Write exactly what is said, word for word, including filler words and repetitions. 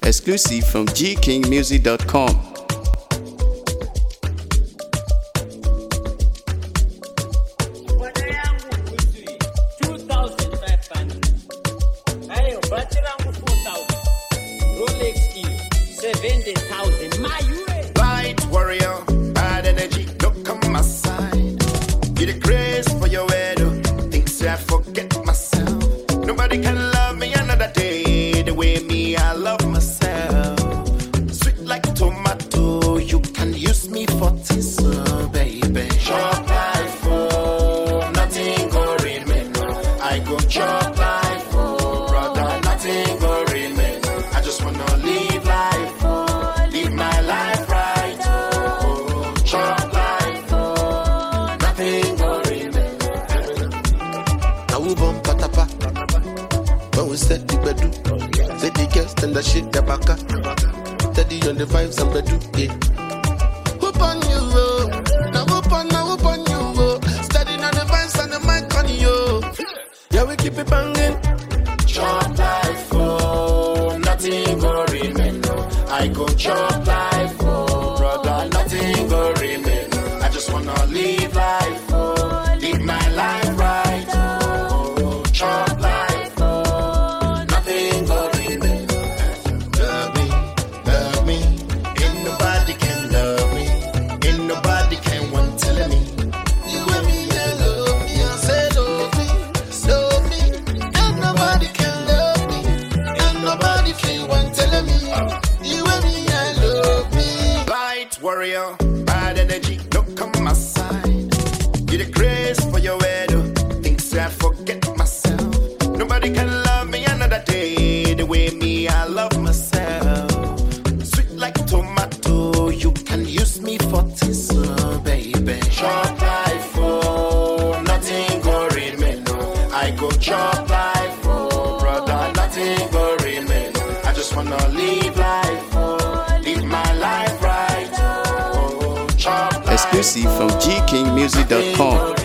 Exclusive from G King Music dot com. Light warrior, bad energy, look on my side. Get a grace for your head, things I forget myself. Nobody can love me another day the way me I love myself. Sweet like tomato, you can use me for tissue, baby. Chop life, oh, nothing go remain. I go chop life, oh, brother, nothing go remain. I just wanna live life, oh, live my life right, oh, chop life, oh, nothing go remain. Now we bump patapa. When we set the bedu, say the girls tell the shit the baka. Steady on the vibes and bedu, yeah. Whoop on you, oh. Now whoop on, now whoop on you, oh. Steady on the vibes and the mic on you. Yeah, we keep it banging. Chop life, oh, nothing go remain. I go chop life, oh, brother, nothing go remain. I just wanna live life, oh, live my life right, oh, chop life, oh, nothing go remain. Love me, love me. Ain't nobody can love me. Ain't nobody can want telling me. You and me, I love me. I say love me, love me. Ain't nobody can love me. Ain't nobody can want telling me. You and me, I love me. Light warrior, bad energy, look on my side. Get a grace for your head, things I forget myself. Nobody can love me another day the way me I love myself. Sweet like tomato, you can use me for tissue, baby. Chop life, oh, nothing go remain. I go chop life, oh, brother, nothing go remain. I just wanna live life, oh, live my life right, oh, chop life. Exclusive from G King Music dot com.